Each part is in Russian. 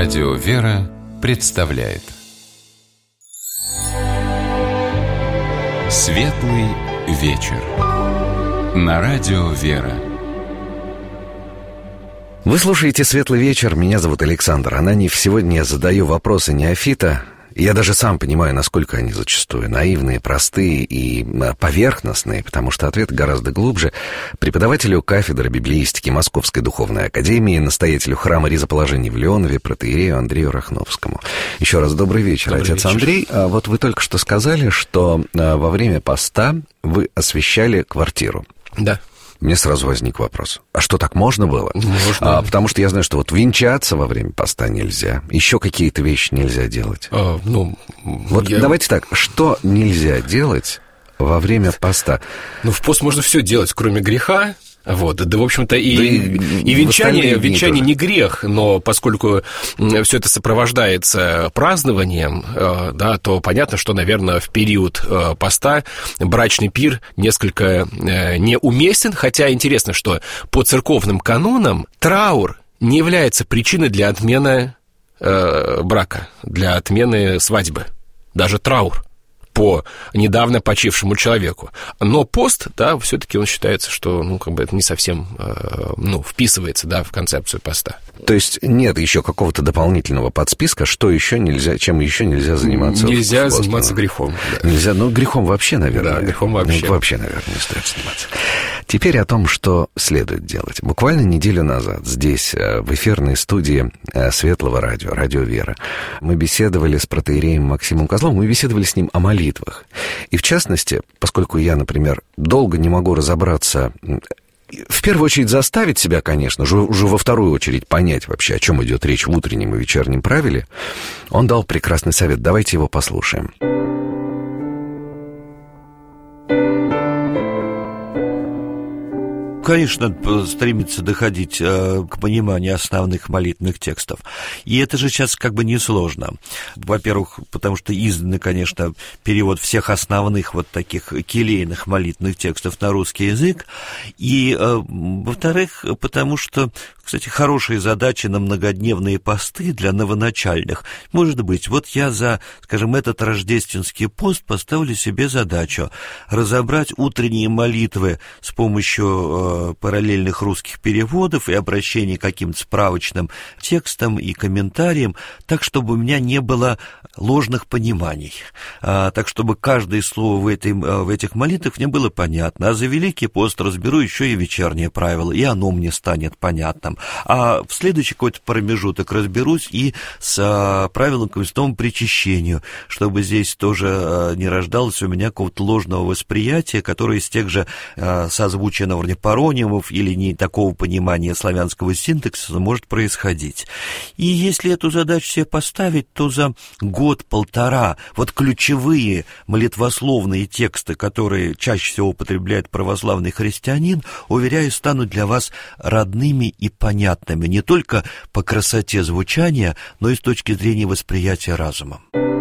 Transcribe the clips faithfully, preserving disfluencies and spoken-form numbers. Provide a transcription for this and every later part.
Радио «Вера» представляет Светлый вечер на Радио «Вера». Вы слушаете «Светлый вечер». Меня зовут Александр Ананьев. Сегодня я задаю вопросы неофита. Я даже сам понимаю, насколько они зачастую наивные, простые и поверхностные, потому что ответ гораздо глубже. Преподавателю кафедры библеистики Московской духовной академии, настоятелю храма Ризоположения в Леонове, протоиерею Андрею Рахновскому. Еще раз добрый вечер, добрый отец вечер. Андрей. А вот вы только что сказали, что во время поста вы освещали квартиру. Да. Мне сразу возник вопрос. А что, так можно было? Можно. А, потому что я знаю, что вот венчаться во время поста нельзя. Еще какие-то вещи нельзя делать. А, ну, вот я... давайте так. Что нельзя делать во время поста? Ну, в пост можно все делать, кроме греха. Вот, да, в общем-то, и, да и, и венчание, венчание не грех, но поскольку все это сопровождается празднованием, да, то понятно, что, наверное, в период поста брачный пир несколько неуместен, хотя интересно, что по церковным канонам траур не является причиной для отмены брака, для отмены свадьбы, даже траур по недавно почившему человеку. Но пост, да, все-таки он считается, что, ну, как бы это не совсем, э, ну, вписывается, да, в концепцию поста. То есть нет еще какого-то дополнительного подсписка, что еще нельзя, чем еще нельзя заниматься? Нельзя заниматься грехом. Да. Нельзя, ну, грехом вообще, наверное. Да, грехом вообще. Ну, вообще, наверное, не стоит заниматься. Теперь о том, что следует делать. Буквально неделю назад здесь, в эфирной студии Светлого радио, Радио «Вера», мы беседовали с протоиереем Максимом Козловым, мы беседовали с ним о молитве. И в частности, поскольку я, например, долго не могу разобраться, в первую очередь заставить себя, конечно же, уже во вторую очередь понять вообще, о чем идет речь в утреннем и вечернем правиле, он дал прекрасный совет. Давайте его послушаем. Конечно, надо стремиться доходить э, к пониманию основных молитвенных текстов. И это же сейчас как бы несложно. Во-первых, потому что издан, конечно, перевод всех основных вот таких келейных молитвенных текстов на русский язык. И, э, во-вторых, потому что, кстати, хорошие задачи на многодневные посты для новоначальных. Может быть, вот я за, скажем, этот рождественский пост поставлю себе задачу разобрать утренние молитвы с помощью э, параллельных русских переводов и обращений к каким-то справочным текстам и комментариям, так, чтобы у меня не было ложных пониманий, а, так, чтобы каждое слово в, этой, в этих молитвах мне было понятно. А за Великий пост разберу еще и вечернее правило, и оно мне станет понятным. А в следующий какой-то промежуток разберусь и с а, правилом к крестовому причащению, чтобы здесь тоже а, не рождалось у меня какого-то ложного восприятия, которое из тех же а, созвучия на уровне паронимов или не такого понимания славянского синтаксиса может происходить. И если эту задачу себе поставить, то за год-полтора вот ключевые молитвословные тексты, которые чаще всего употребляет православный христианин, уверяю, станут для вас родными и понятными не только по красоте звучания, но и с точки зрения восприятия разумом.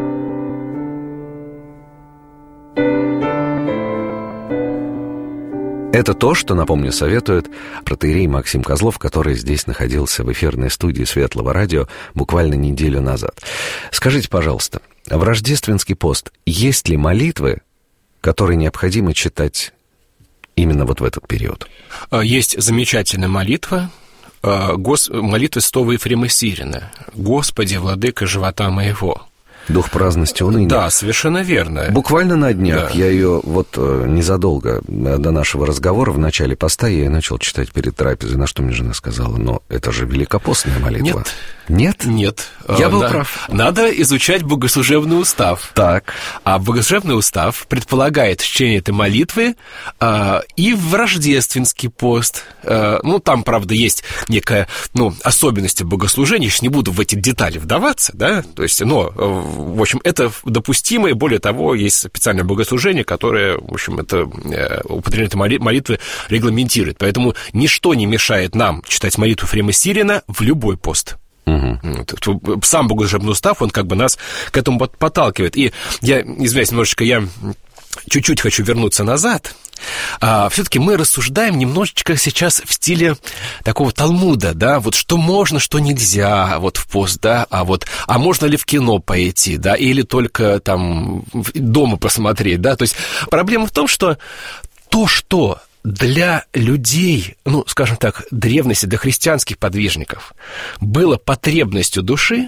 Это то, что, напомню, советует протоиерей Максим Козлов, который здесь находился в эфирной студии Светлого радио буквально неделю назад. Скажите, пожалуйста, в рождественский пост есть ли молитвы, которые необходимо читать именно вот в этот период? Есть замечательная молитва, молитва святого Ефрема Сирина. «Господи, владыка живота моего». Дух праздности уныния. Да, совершенно верно. Буквально на днях да. я ее вот незадолго до нашего разговора в начале поста я ее начал читать перед трапезой, на что мне жена сказала: но это же великопостная молитва. Нет. Нет? Нет. Я был на... прав. Надо изучать богослужебный устав. Так. А богослужебный устав предполагает чтение этой молитвы а, и в рождественский пост. А, ну, там, правда, есть некая, ну, особенности богослужения. Сейчас не буду в эти детали вдаваться, да, то есть, но, в общем, это допустимо, и более того, есть специальное богослужение, которое, в общем, это употребление молитвы регламентирует. Поэтому ничто не мешает нам читать молитву Ефрема Сирина в любой пост. Угу. Сам богослужебный устав, он как бы нас к этому подталкивает. И я, извиняюсь, немножечко я чуть-чуть хочу вернуться назад, А, все-таки мы рассуждаем немножечко сейчас в стиле такого Талмуда, да, вот что можно, что нельзя, вот в пост, да, а вот, а можно ли в кино пойти, да, или только там дома посмотреть, да, то есть проблема в том, что то, что для людей, ну, скажем так, древности, для христианских подвижников было потребностью души,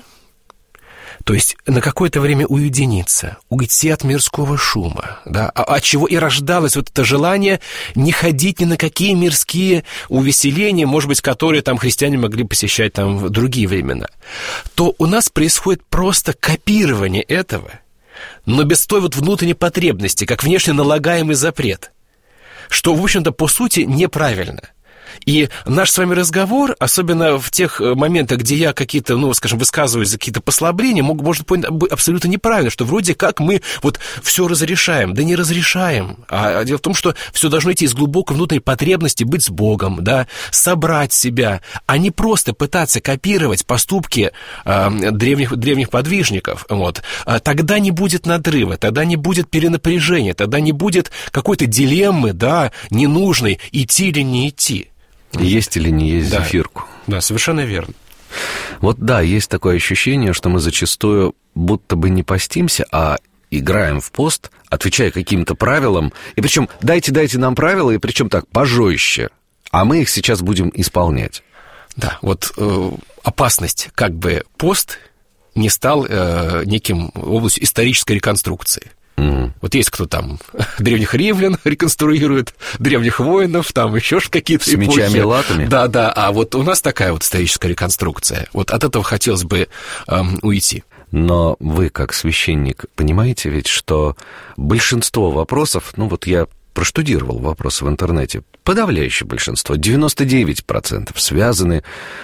то есть на какое-то время уединиться, уйти от мирского шума, да, от чего и рождалось вот это желание не ходить ни на какие мирские увеселения, может быть, которые там христиане могли посещать там в другие времена, то у нас происходит просто копирование этого, но без той вот внутренней потребности, как внешне налагаемый запрет, что, в общем-то, по сути, неправильно. И наш с вами разговор, особенно в тех моментах, где я какие-то, ну, скажем, высказываюсь за какие-то послабления, мог, может быть абсолютно неправильно, что вроде как мы вот все разрешаем. Да не разрешаем. А дело в том, что все должно идти из глубокой внутренней потребности быть с Богом, да, собрать себя, а не просто пытаться копировать поступки э, древних, древних подвижников. Вот. Тогда не будет надрыва, тогда не будет перенапряжения, тогда не будет какой-то дилеммы, да, ненужной, идти или не идти. Есть или не есть да, зефирку. Да, совершенно верно. Вот да, есть такое ощущение, что мы зачастую будто бы не постимся, а играем в пост, отвечая каким-то правилам. И причем дайте, дайте нам правила, и причем так, пожестче. А мы их сейчас будем исполнять. Да, вот э, опасность, как бы пост не стал э, неким областью исторической реконструкции. Mm-hmm. Вот есть кто там древних римлян реконструирует, древних воинов, там еще какие-то с эпохи. Мечами и латами. Да, да, а вот у нас такая вот историческая реконструкция. Вот от этого хотелось бы эм, уйти. Но вы, как священник, понимаете ведь, что большинство вопросов, ну вот я проштудировал вопросы в интернете, подавляющее большинство, девяносто девять процентов связаны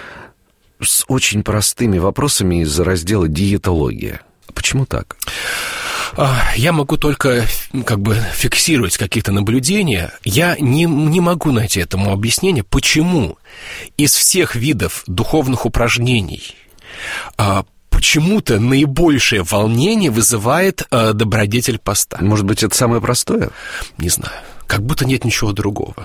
с очень простыми вопросами из раздела диетология. Почему так? Я могу только как бы фиксировать какие-то наблюдения. Я не, не могу найти этому объяснение, почему из всех видов духовных упражнений почему-то наибольшее волнение вызывает добродетель поста. Может быть, это самое простое? Не знаю. Как будто нет ничего другого.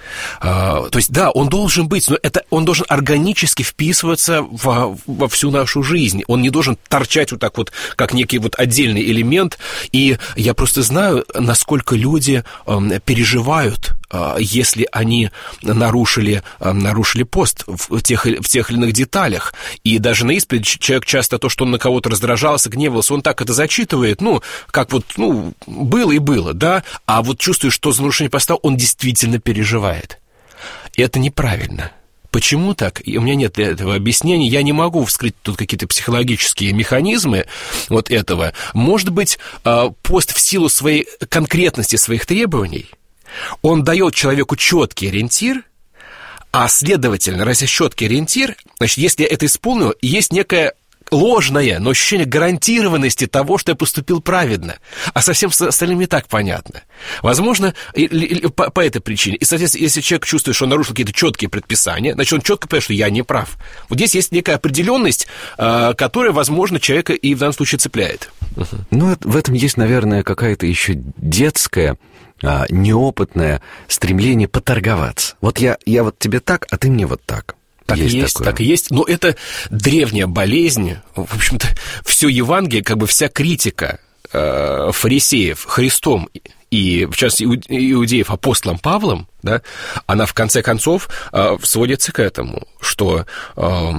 Uh, то есть, да, он должен быть, но это, он должен органически вписываться во, во всю нашу жизнь. Он не должен торчать вот так вот, как некий вот отдельный элемент. И я просто знаю, насколько люди uh, переживают, uh, если они нарушили, uh, нарушили пост в тех, в тех или иных деталях. И даже на исповеди человек часто то, что он на кого-то раздражался, гневался, он так это зачитывает, ну, как вот, ну, было и было, да, а вот чувствует, что за нарушение поста он действительно переживает. И это неправильно. Почему так? И у меня нет этого объяснения. Я не могу вскрыть тут какие-то психологические механизмы вот этого. Может быть, пост в силу своей конкретности своих требований, он дает человеку четкий ориентир, а следовательно, раз есть четкий ориентир, значит, если я это исполню, есть некая ложное, но ощущение гарантированности того, что я поступил праведно. А со всем остальным не так понятно. Возможно, и, и, по, по этой причине. И, соответственно, если человек чувствует, что он нарушил какие-то четкие предписания, значит, он четко понимает, что я не прав. Вот здесь есть некая определенность, которая, возможно, человека и в данном случае цепляет. Ну, в этом есть, наверное, какая-то еще детская, неопытное стремление поторговаться. Вот я, я вот тебе так, а ты мне вот так. Так и есть, так и есть. Но это древняя болезнь. В общем-то, все Евангелие, как бы вся критика э, фарисеев Христом и, в частности, иудеев апостолом Павлом, да, она, в конце концов, э, сводится к этому, что э,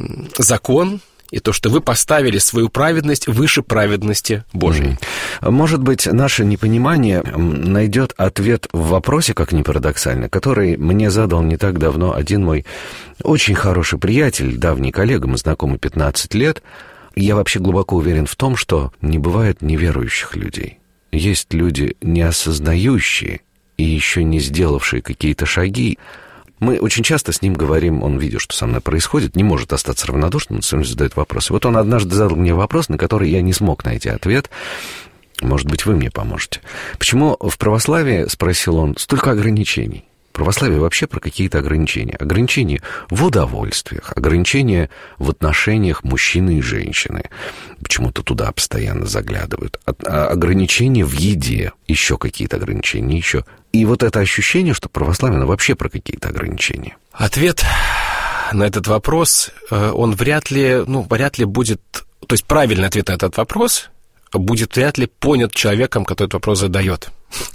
закон и то, что вы поставили свою праведность выше праведности Божией. Может быть, наше непонимание найдет ответ в вопросе, как ни парадоксально, который мне задал не так давно один мой очень хороший приятель, давний коллега, мы знакомы пятнадцать лет. Я вообще глубоко уверен в том, что не бывает неверующих людей. Есть люди, не осознающие и еще не сделавшие какие-то шаги. Мы очень часто с ним говорим, он видит, что со мной происходит, не может остаться равнодушным, он все время задает вопросы. Вот он однажды задал мне вопрос, на который я не смог найти ответ. Может быть, вы мне поможете. Почему в православии, спросил он, столько ограничений? Православие вообще про какие-то ограничения. Ограничения в удовольствиях, ограничения в отношениях мужчины и женщины. Почему-то туда постоянно заглядывают. Ограничения в еде, еще какие-то ограничения, еще И вот это ощущение, что православие, ну, вообще про какие-то ограничения. Ответ на этот вопрос, он вряд ли, ну, вряд ли будет... То есть правильный ответ на этот вопрос будет вряд ли понят человеком, который этот вопрос задает.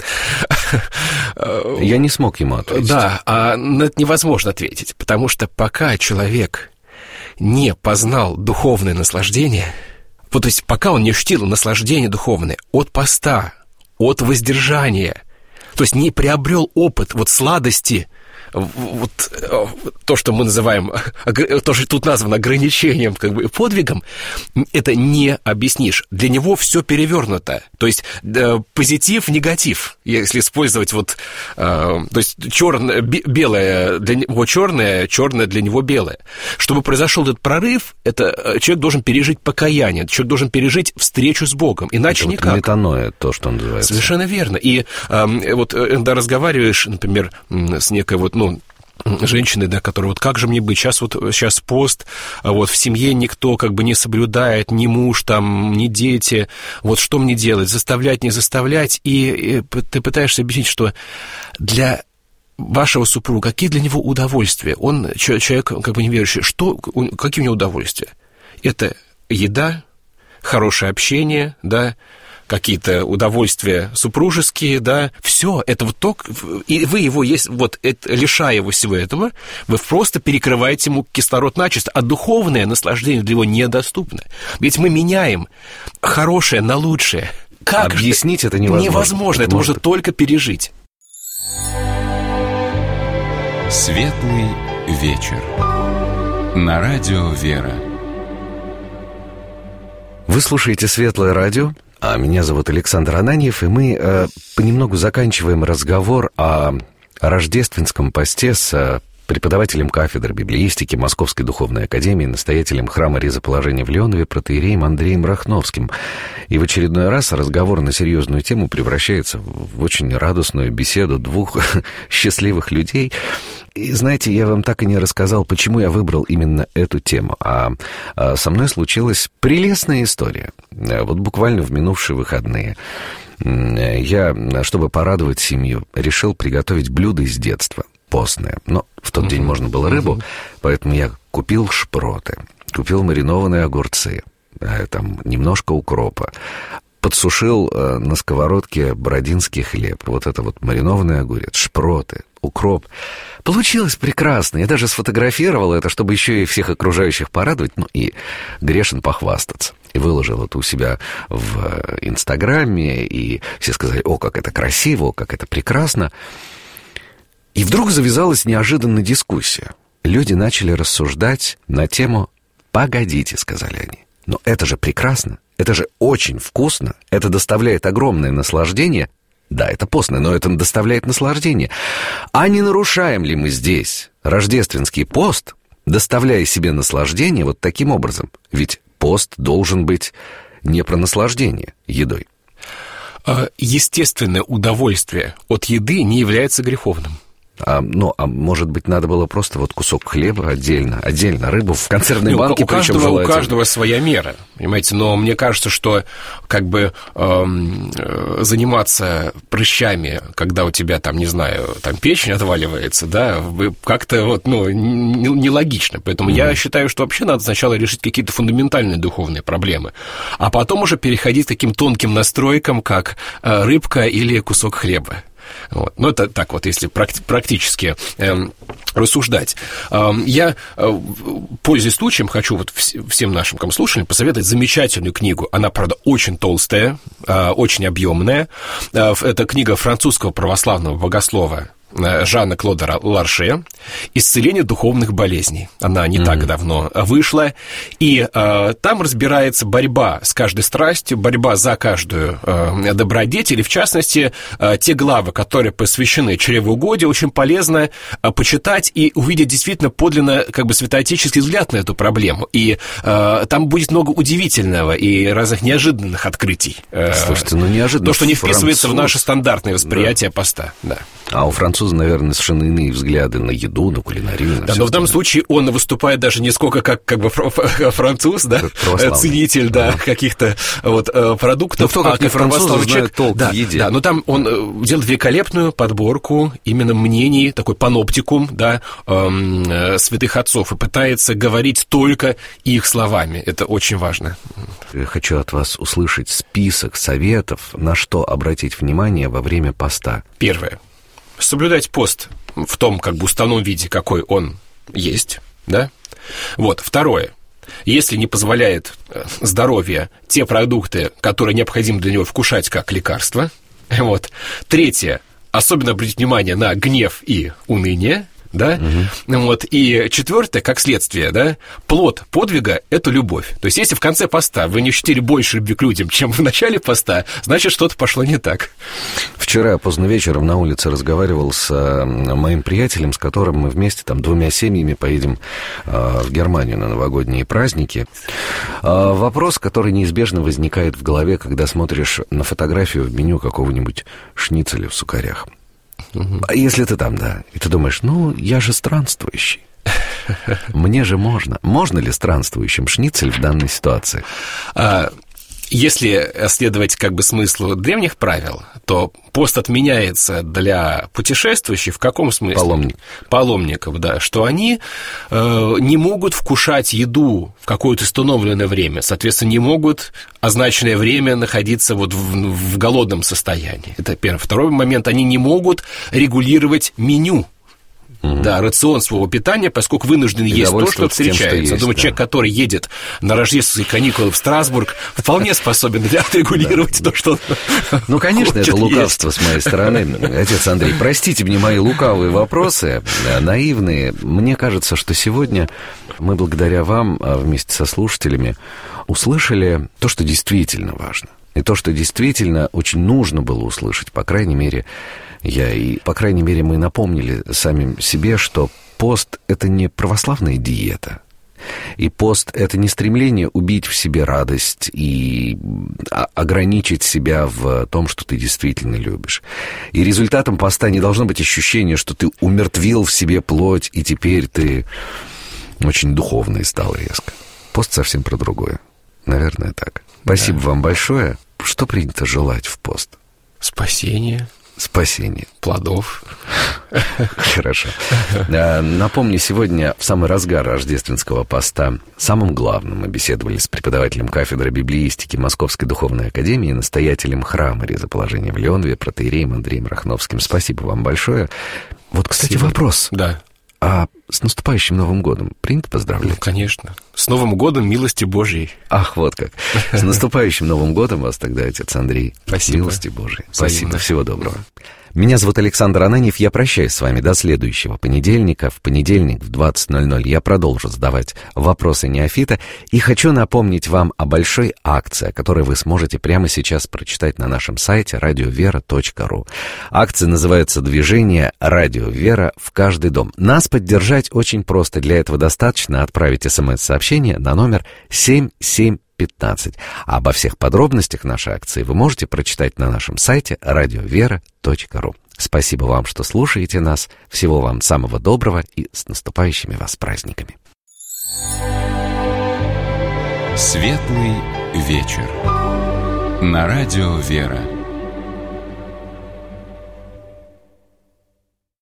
Я не смог ему ответить. Да, а на это невозможно ответить, потому что пока человек не познал духовное наслаждение, вот, то есть пока он не ощутил наслаждение духовное от поста, от воздержания, то есть не приобрел опыт вот сладости, вот то, что мы называем, то, что тут названо ограничением, как бы подвигом, это не объяснишь. Для него все перевернуто. То есть позитив, негатив, если использовать вот, то есть черное, белое для него черное, черное для него белое. Чтобы произошел этот прорыв, это человек должен пережить покаяние, человек должен пережить встречу с Богом, иначе это никак. Вот метаноя, то, что называется. Совершенно верно. И вот когда разговариваешь, например, с некой вот, ну, женщины, да, которые вот как же мне быть, сейчас вот сейчас пост, вот в семье никто как бы не соблюдает, ни муж там, ни дети, вот что мне делать, заставлять, не заставлять, и, и ты пытаешься объяснить, что для вашего супруга, какие для него удовольствия, он человек как бы неверующий, что, какие у него удовольствия? Это еда, хорошее общение, да, какие-то удовольствия супружеские, да, все это вот то, и вы его, есть, вот, это, лишая его всего этого, вы просто перекрываете ему кислород начисто, а духовное наслаждение для него недоступно. Ведь мы меняем хорошее на лучшее. Как объяснить же? Это невозможно. Невозможно, это, это можно только пережить. Светлый вечер. На радио «Вера». Вы слушаете «Светлое радио», а меня зовут Александр Ананьев, и мы э, понемногу заканчиваем разговор о, о рождественском посте с э, преподавателем кафедры библеистики Московской духовной академии, настоятелем храма Ризоположения в Леонове, протоиереем Андреем Рахновским. И в очередной раз разговор на серьезную тему превращается в очень радостную беседу двух счастливых людей. И знаете, я вам так и не рассказал, почему я выбрал именно эту тему. А, а со мной случилась прелестная история. Вот буквально в минувшие выходные я, чтобы порадовать семью, решил приготовить блюдо из детства, постное. Но в тот uh-huh. день можно было рыбу, uh-huh. поэтому я купил шпроты, купил маринованные огурцы, там немножко укропа, подсушил на сковородке бородинский хлеб. Вот это вот маринованный огурец, шпроты, укроп. Получилось прекрасно. Я даже сфотографировал это, чтобы еще и всех окружающих порадовать, ну и грешен похвастаться. И выложил это у себя в Инстаграме, и все сказали: о, как это красиво, о, как это прекрасно. И вдруг завязалась неожиданная дискуссия. Люди начали рассуждать на тему «погодите», сказали они. Но это же прекрасно, это же очень вкусно, это доставляет огромное наслаждение. Да, это постное, но это доставляет наслаждение. А не нарушаем ли мы здесь рождественский пост, доставляя себе наслаждение вот таким образом? Ведь пост должен быть не про наслаждение едой. Естественное удовольствие от еды не является греховным. А, ну, а может быть, надо было просто вот кусок хлеба отдельно, отдельно рыбу в консервной ну, банке, у каждого, причем желательно. У каждого своя мера, понимаете, но мне кажется, что как бы эм, заниматься прыщами, когда у тебя там, не знаю, там печень отваливается, да, как-то вот, ну, нелогично, поэтому mm-hmm. я считаю, что вообще надо сначала решить какие-то фундаментальные духовные проблемы, а потом уже переходить к таким тонким настройкам, как э, рыбка или кусок хлеба. Вот. Ну, это так вот, если практически э, рассуждать. Э, я, э, пользуясь случаем, хочу вот вс- всем нашим слушателям посоветовать замечательную книгу. Она, правда, очень толстая, э, очень объемная. Э, это книга французского православного богослова Жана Клода Ларше «Исцеление духовных болезней». Она не mm-hmm. так давно вышла. И э, там разбирается борьба с каждой страстью, борьба за каждую э, добродетель. И, в частности, э, те главы, которые посвящены чревоугодию, очень полезно э, почитать и увидеть действительно подлинно как бы святоотеческий взгляд на эту проблему. И э, там будет много удивительного и разных неожиданных открытий. Слушайте, ну неожиданно. То, что не вписывается Француз... в наше стандартное восприятие да. поста. Да. А у французов француза, наверное, совершенно иные взгляды на еду, на кулинарию. На да, но в данном случае он выступает даже не сколько как, как бы француз, да, ценитель, да, ага. каких-то вот продуктов, кто, как а как православный человек. Толк да, в еде. Да, но там он делает великолепную подборку именно мнений, такой паноптикум, да, эм, святых отцов, и пытается говорить только их словами. Это очень важно. Я хочу от вас услышать список советов, на что обратить внимание во время поста. Первое. Соблюдать пост в том, как бы, уставном виде, какой он есть, да. Вот. Второе. Если не позволяет здоровье те продукты, которые необходимо для него вкушать как лекарство. Вот. Третье. Особенно обратить внимание на гнев и уныние. Да? Угу. Вот. И четвертое, как следствие, да, плод подвига – это любовь. То есть, если в конце поста вы не ощутили больше любви к людям, чем в начале поста, значит, что-то пошло не так. Вчера поздно вечером на улице разговаривал с моим приятелем, с которым мы вместе там двумя семьями поедем в Германию на новогодние праздники. Вопрос, который неизбежно возникает в голове, когда смотришь на фотографию в меню какого-нибудь шницеля в Сухарях. А если ты там, да, и ты думаешь, ну, я же странствующий. Мне же можно. Можно ли странствующим шницель в данной ситуации? А, если следовать как бы смыслу древних правил, то пост отменяется для путешествующих в каком смысле? Паломник. Паломников, да, что они э, не могут вкушать еду в какое-то установленное время, соответственно, не могут означенное время находиться вот в, в голодном состоянии. Это первый. Второй момент, они не могут регулировать меню. Угу. Да, рацион своего питания, поскольку вынужден есть то, что встречается. Тем, что есть, Думаю, да. человек, который едет на рождественские каникулы в Страсбург, вполне способен отрегулировать то, что он Ну, конечно, это лукавство с моей стороны. Отец Андрей, простите мне мои лукавые вопросы, наивные. Мне кажется, что сегодня мы благодаря вам вместе со слушателями услышали то, что действительно важно. И то, что действительно очень нужно было услышать, по крайней мере, я, и, по крайней мере, мы напомнили самим себе, что пост – это не православная диета. И пост – это не стремление убить в себе радость и ограничить себя в том, что ты действительно любишь. И результатом поста не должно быть ощущение, что ты умертвил в себе плоть, и теперь ты очень духовный стал резко. Пост совсем про другое. Наверное, так. Спасибо да. вам большое. Что принято желать в пост? Спасение. Спасение. Плодов. Хорошо. Напомню, сегодня в самый разгар рождественского поста самым главным мы беседовали с преподавателем кафедры библеистики Московской духовной академии, настоятелем храма Резоположения в Леонове, протоиереем Андреем Рахновским. Спасибо вам большое. Вот, кстати, Спасибо. вопрос. Да. А с наступающим Новым годом принято поздравлять? Ну, конечно. С Новым годом, милости Божьей. Ах, вот как. С наступающим Новым годом вас тогда, отец Андрей. Спасибо. Милости Божьей. Спасибо. Всего доброго. Меня зовут Александр Ананьев. Я прощаюсь с вами до следующего понедельника. В понедельник в двадцать ноль ноль я продолжу задавать вопросы неофита. И хочу напомнить вам о большой акции, о которой вы сможете прямо сейчас прочитать на нашем сайте радиовера точка ру. Акция называется «Движение Радио Вера в каждый дом». Нас поддержать очень просто. Для этого достаточно отправить смс-сообщение на номер семь семь пятнадцать. А обо всех подробностях нашей акции вы можете прочитать на нашем сайте радиовера точка ру. Спасибо вам, что слушаете нас. Всего вам самого доброго и с наступающими вас праздниками. Светлый вечер. На радио Вера.